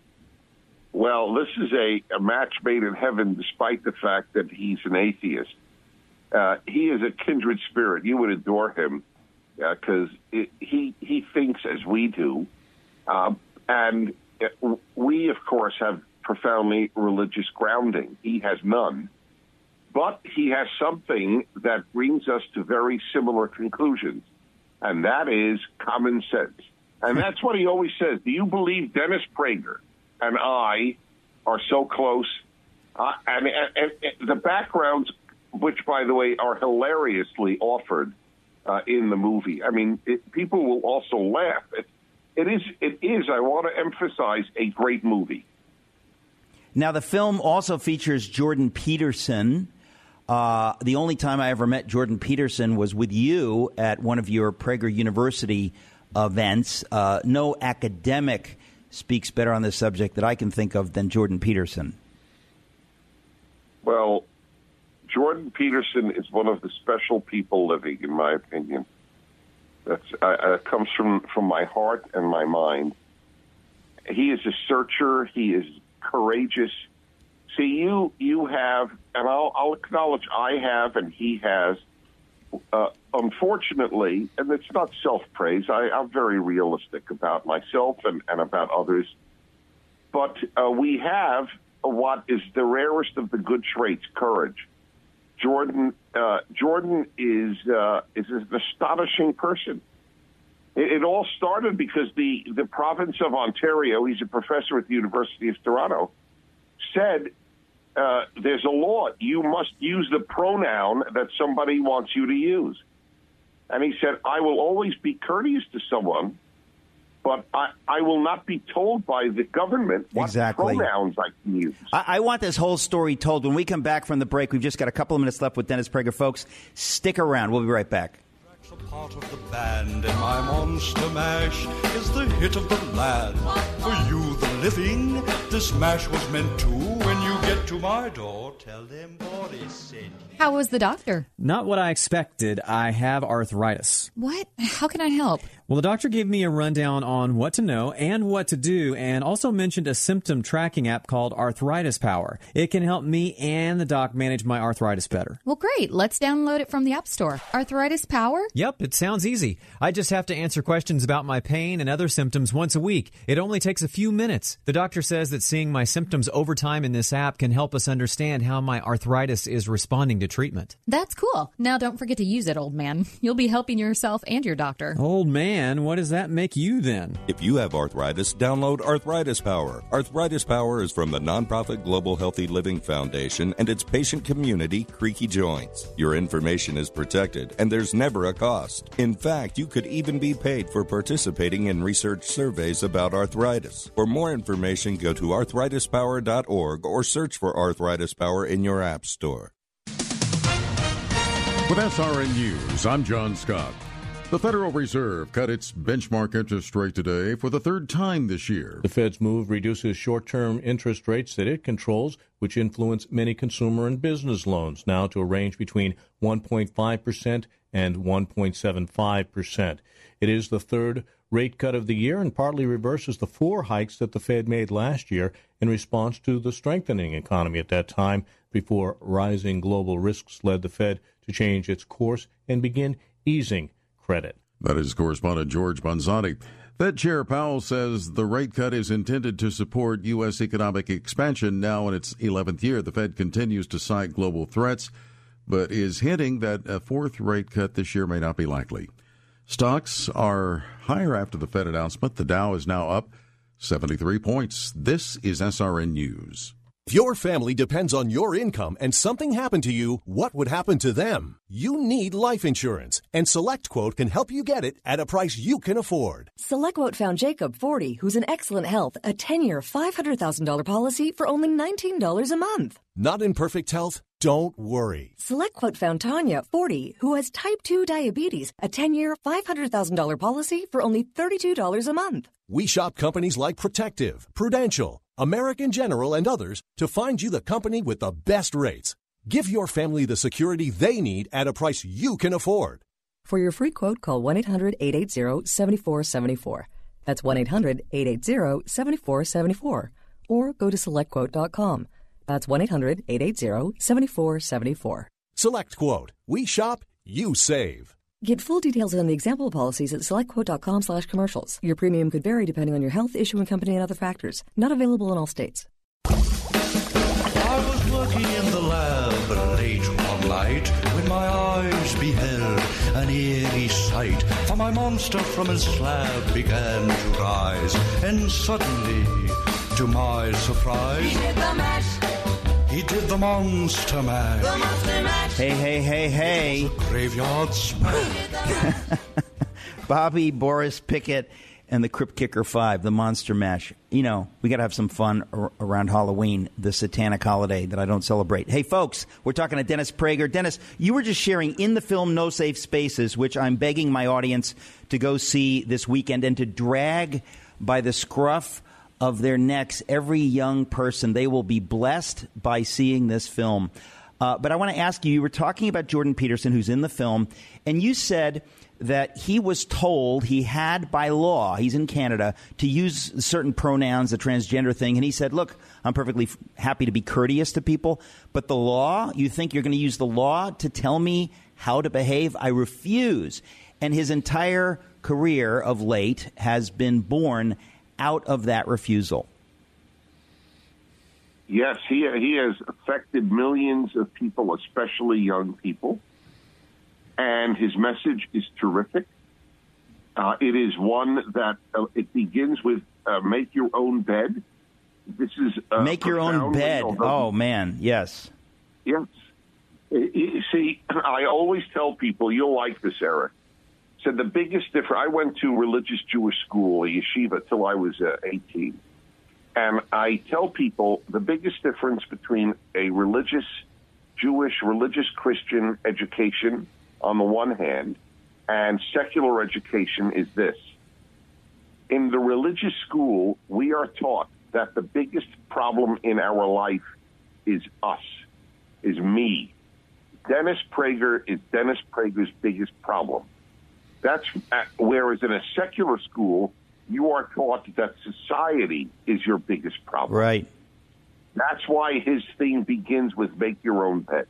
Well, this is a, a match made in heaven, despite the fact that he's an atheist. Uh, he is a kindred spirit. You would adore him because uh, he he thinks as we do. Uh, and we, of course, have profoundly religious grounding. He has none. But he has something that brings us to very similar conclusions, and that is common sense. And that's what he always says. Do you believe Dennis Prager and I are so close? Uh, and, and, and the backgrounds, which, by the way, are hilariously offered uh, in the movie. I mean, it, people will also laugh. It, it is, it is, I want to emphasize, a great movie. Now, the film also features Jordan Peterson. Uh, the only time I ever met Jordan Peterson was with you at one of your Prager University events. Uh, no academic speaks better on this subject that I can think of than Jordan Peterson. Well, Jordan Peterson is one of the special people living, in my opinion. That's uh, it comes from, from my heart and my mind. He is a searcher. He is courageous. See, you you have, and I'll, I'll acknowledge I have and he has, uh, unfortunately, and it's not self-praise, I, I'm very realistic about myself and, and about others, but uh, we have what is the rarest of the good traits, courage. Jordan uh, Jordan is uh, is an astonishing person. It, it all started because the, the province of Ontario, he's a professor at the University of Toronto, said uh, there's a law. You must use the pronoun that somebody wants you to use. And he said, I will always be courteous to someone, but I, I will not be told by the government what exactly. pronouns I can use. I, I want this whole story told. When we come back from the break, we've just got a couple of minutes left with Dennis Prager. Folks, stick around. We'll be right back. A part of the band in my monster mash is the hit of the land. For you, the living, this mash was meant to. When you get to my door, tell them Boris said. How was the doctor? Not what I expected. I have arthritis. What? How can I help? Well, the doctor gave me a rundown on what to know and what to do, and also mentioned a symptom tracking app called Arthritis Power. It can help me and the doc manage my arthritis better. Well, great. Let's download it from the App Store. Arthritis Power? Yep, it sounds easy. I just have to answer questions about my pain and other symptoms once a week. It only takes a few minutes. The doctor says that seeing my symptoms over time in this app can help us understand how my arthritis is responding to treatment. That's cool. Now don't forget to use it, old man. You'll be helping yourself and your doctor. Old man? What does that make you then? If you have arthritis, download Arthritis Power. Arthritis Power is from the nonprofit Global Healthy Living Foundation and its patient community, Creaky Joints. Your information is protected, and there's never a cost. In fact, you could even be paid for participating in research surveys about arthritis. For more information, go to arthritis power dot org or search for Arthritis Power in your app store. With S R N News, I'm John Scott. The Federal Reserve cut its benchmark interest rate today for the third time this year. The Fed's move reduces short-term interest rates that it controls, which influence many consumer and business loans, now to a range between one point five percent and one point seven five percent. It is the third rate cut of the year and partly reverses the four hikes that the Fed made last year in response to the strengthening economy at that time, before rising global risks led the Fed to change its course and begin easing credit. That is correspondent George Bonzati. Fed Chair Powell says the rate cut is intended to support U S economic expansion. Now in its eleventh year, the Fed continues to cite global threats, but is hinting that a fourth rate cut this year may not be likely. Stocks are higher after the Fed announcement. The Dow is now up seventy-three points. This is S R N News. If your family depends on your income and something happened to you, what would happen to them? You need life insurance, and SelectQuote can help you get it at a price you can afford. SelectQuote found Jacob, forty, who's in excellent health, a ten-year, five hundred thousand dollars policy for only nineteen dollars a month. Not in perfect health? Don't worry. SelectQuote found Tanya, forty, who has type two diabetes, a ten-year, five hundred thousand dollars policy for only thirty-two dollars a month. We shop companies like Protective, Prudential, American General, and others to find you the company with the best rates. Give your family the security they need at a price you can afford. For your free quote, call one eight hundred eight eight zero seven four seven four. That's one eight hundred eight eight zero seven four seven four. Or go to select quote dot com. That's one eight hundred eight eight zero seven four seven four. SelectQuote. We shop, you save. Get full details on the example policies at selectquote.com slash commercials. Your premium could vary depending on your health, issuing company, and other factors. Not available in all states. I was working in the lab late one night when my eyes beheld an eerie sight. For my monster from his slab began to rise, and suddenly, to my surprise, He did the mash. He did the monster mash. The monster mash. Hey, hey, hey, hey. Graveyard smash. Bobby, Boris Pickett, and the Crypt Kicker Five, the Monster Mash. You know, we got to have some fun ar- around Halloween, the satanic holiday that I don't celebrate. Hey, folks, we're talking to Dennis Prager. Dennis, you were just sharing in the film No Safe Spaces, which I'm begging my audience to go see this weekend and to drag by the scruff of their necks every young person. They will be blessed by seeing this film. Uh, but I want to ask you, you were talking about Jordan Peterson, who's in the film, and you said that he was told he had by law, he's in Canada, to use certain pronouns, the transgender thing. And he said, look, I'm perfectly f- happy to be courteous to people, but the law, you think you're going to use the law to tell me how to behave? I refuse. And his entire career of late has been born out of that refusal. Yes, he he has affected millions of people, especially young people, and his message is terrific. Uh, it is one that uh, it begins with uh, make your own bed. This is uh, make your own bed. Oh man, yes, yes. You see, I always tell people, you'll like this, Eric. Said the biggest difference. I went to religious Jewish school, a yeshiva, till I was uh, eighteen. And I tell people the biggest difference between a religious Jewish, religious Christian education on the one hand and secular education is this. In the religious school, we are taught that the biggest problem in our life is us, is me. Dennis Prager is Dennis Prager's biggest problem. That's whereas in a secular school, you are taught that society is your biggest problem. Right. That's why his theme begins with make your own bed.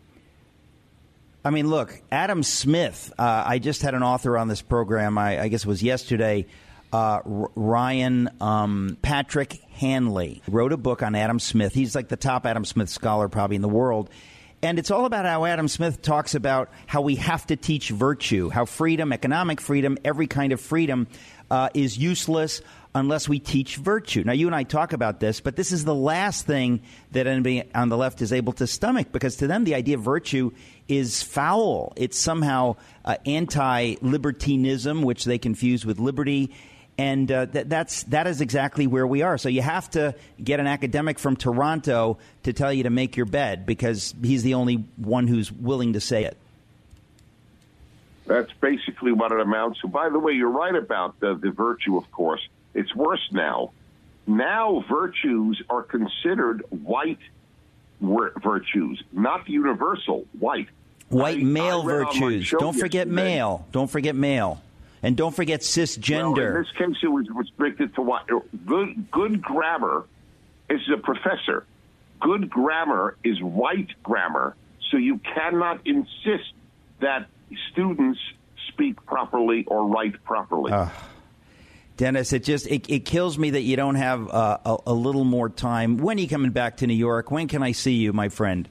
I mean, look, Adam Smith, uh, I just had an author on this program, I, I guess it was yesterday, uh, R- Ryan um, Patrick Hanley, wrote a book on Adam Smith. He's like the top Adam Smith scholar probably in the world. And it's all about how Adam Smith talks about how we have to teach virtue, how freedom, economic freedom, every kind of freedom uh, is useless unless we teach virtue. Now, you and I talk about this, but this is the last thing that anybody on the left is able to stomach, because to them the idea of virtue is foul. It's somehow uh, anti-libertinism, which they confuse with liberty. And uh, th- that's that is exactly where we are. So you have to get an academic from Toronto to tell you to make your bed, because he's the only one who's willing to say it. That's basically what it amounts to. By the way, you're right about the, the virtue, of course. It's worse now. Now virtues are considered white virtues, not universal, white. White I, male I virtues. Don't forget yesterday. male. Don't forget male. And don't forget cisgender. Well, in this case, it was restricted to what? Good, good grammar is a professor. Good grammar is white grammar. So you cannot insist that students speak properly or write properly. Uh, Dennis, it just it, it kills me that you don't have uh, a, a little more time. When are you coming back to New York? When can I see you, my friend?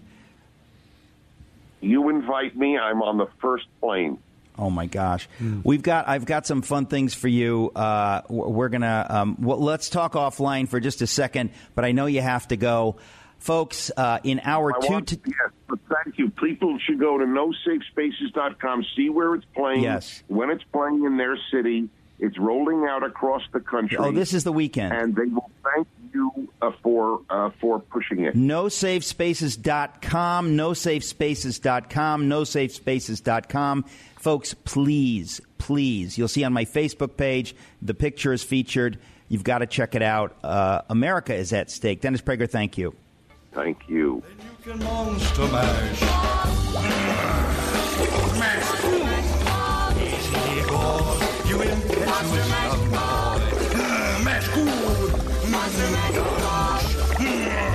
You invite me, I'm on the first plane. Oh my gosh, mm. we've got I've got some fun things for you. Uh, we're gonna um, well, let's talk offline for just a second, but I know you have to go, folks. Uh, in hour I two, want, to- yes, but thank you. People should go to no safe spaces dot com, see where it's playing, yes. when it's playing in their city. It's rolling out across the country. Oh, this is the weekend, and they will thank you uh, for uh, for pushing it. no safe spaces dot com, no safe spaces dot com, no safe spaces dot com. Folks, please, please, you'll see on my Facebook page, the picture is featured. You've got to check it out. Uh, America is at stake. Dennis Prager, thank you. Thank you. You can monster mash. Mash. Easy boy. You impetuous young boy. Mash good. Monster mash.